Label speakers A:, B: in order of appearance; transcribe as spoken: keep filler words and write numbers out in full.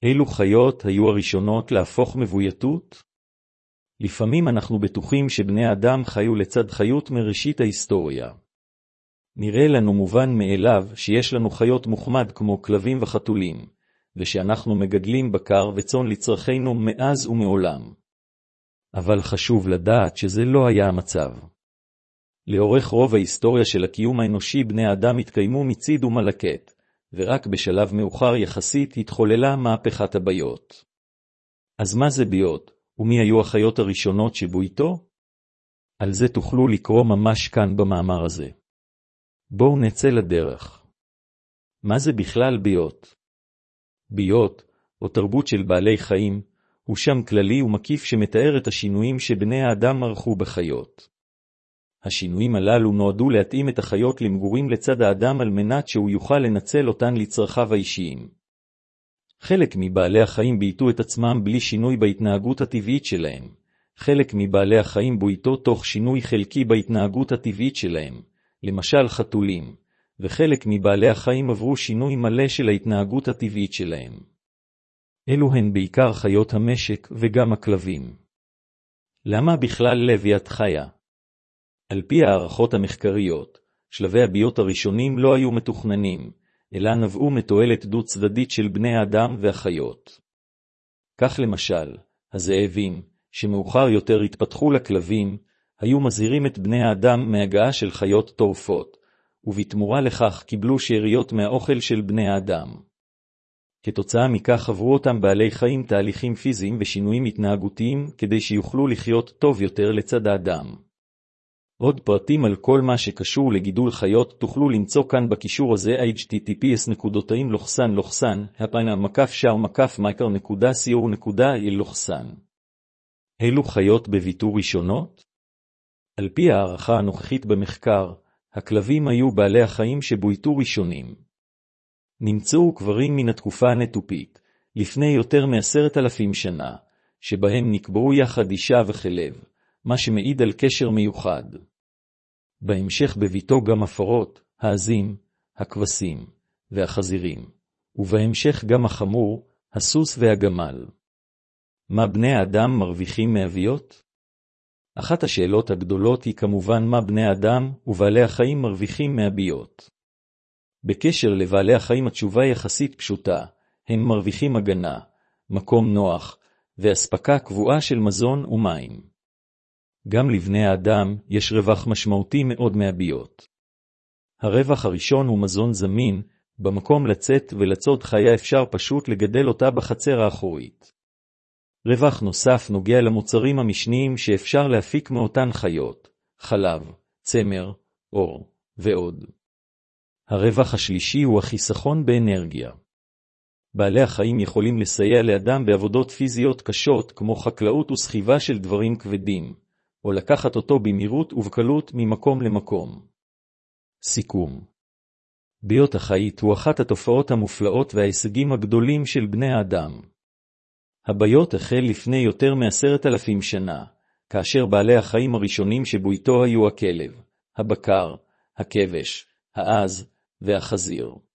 A: אילו חיות היו הראשונות להפוך מבויתות? לפעמים אנחנו בטוחים שבני אדם חיו לצד חיות מראשית ההיסטוריה. נראה לנו מובן מאליו שיש לנו חיות מוחמד כמו כלבים וחתולים, ושאנחנו מגדלים בקר וצאן לצרכינו מאז ומעולם. אבל חשוב לדעת שזה לא היה המצב. לאורך רוב ההיסטוריה של הקיום האנושי בני האדם התקיימו מציד ומלקט, ורק בשלב מאוחר יחסית התחוללה מהפכת הביות. אז מה זה ביות, ומי היו החיות הראשונות שבויתו? על זה תוכלו לקרוא ממש כאן במאמר הזה. בואו נצא לדרך. מה זה בכלל ביות? ביות, או תרבות של בעלי חיים, הוא שם כללי ומקיף שמתאר את השינויים שבני האדם ערכו בחיות. השינויים הללו נועדו להתאים את החיות למגורים לצד האדם על מנת שהוא יוכל לנצל אותן לצרכיו האישיים. חלק מבעלי החיים בייתו את עצמם בלי שינוי בהתנהגות הטבעית שלהם. חלק מבעלי החיים בויתו תוך שינוי חלקי בהתנהגות הטבעית שלהם, למשל חתולים, וחלק מבעלי החיים עברו שינוי מלא של ההתנהגות הטבעית שלהם. אלו הן בעיקר חיות המשק וגם הכלבים. למה בכלל לביית חיה? על פי הערכות המחקריות, שלבי הביות הראשונים לא היו מתוכננים, אלא נבעו מתועלת דו צדדית של בני האדם והחיות. כך למשל, הזאבים, שמאוחר יותר התפתחו לכלבים, היו מזהירים את בני האדם מהגעה של חיות טורפות, ובתמורה לכך קיבלו שאריות מהאוכל של בני האדם. כתוצאה מכך עברו אותם בעלי חיים תהליכים פיזיים ושינויים התנהגותיים כדי שיוכלו לחיות טוב יותר לצד האדם. עוד פרטים על כל מה שקשור לגידול חיות תוכלו למצוא כאן בקישור הזה אייץ' טי טי פי אס נקודתיים לוחסן לוחסן הפנה מקף שר מקף מייקר נקודה סי או נקודה איל לוחסן. אילו חיות בביתור ראשונות? על פי הערכה הנוכחית במחקר, הכלבים היו בעלי החיים שבויתו ראשונים. נמצאו קברים מן התקופה הנטופית, לפני יותר מעשרת אלפים שנה, שבהם נקברו יחד אישה וכלב, מה שמעיד על קשר מיוחד. בהמשך בביתו גם הפרות, העזים, הכבשים והחזירים, ובהמשך גם החמור, הסוס והגמל. מה בני האדם מרוויחים מאביות? אחת השאלות הגדולות היא כמובן מה בני האדם ובעלי החיים מרוויחים מהביות. בקשר לבעלי החיים התשובה יחסית פשוטה, הם מרוויחים הגנה, מקום נוח, והספקה קבועה של מזון ומים. גם לבני האדם יש רווח משמעותי מאוד מהביות. הרווח הראשון הוא מזון זמין, במקום לצאת ולצוד חיה אפשר פשוט לגדל אותה בחצר האחורית. רווח נוסף נוגע למוצרים המשניים שאפשר להפיק מאותן חיות, חלב, צמר, אור, ועוד. הרווח השלישי הוא החיסכון באנרגיה. בעלי החיים יכולים לסייע לאדם בעבודות פיזיות קשות כמו חקלאות וסחיבה של דברים כבדים, או לקחת אותו במהירות ובקלות ממקום למקום. סיכום. ביות החית הוא אחת התופעות המופלאות וההישגים הגדולים של בני האדם. הביות החל לפני יותר מעשרת אלפים שנה, כאשר בעלי החיים הראשונים שבויתו היו הכלב, הבקר, הכבש, העז והחזיר.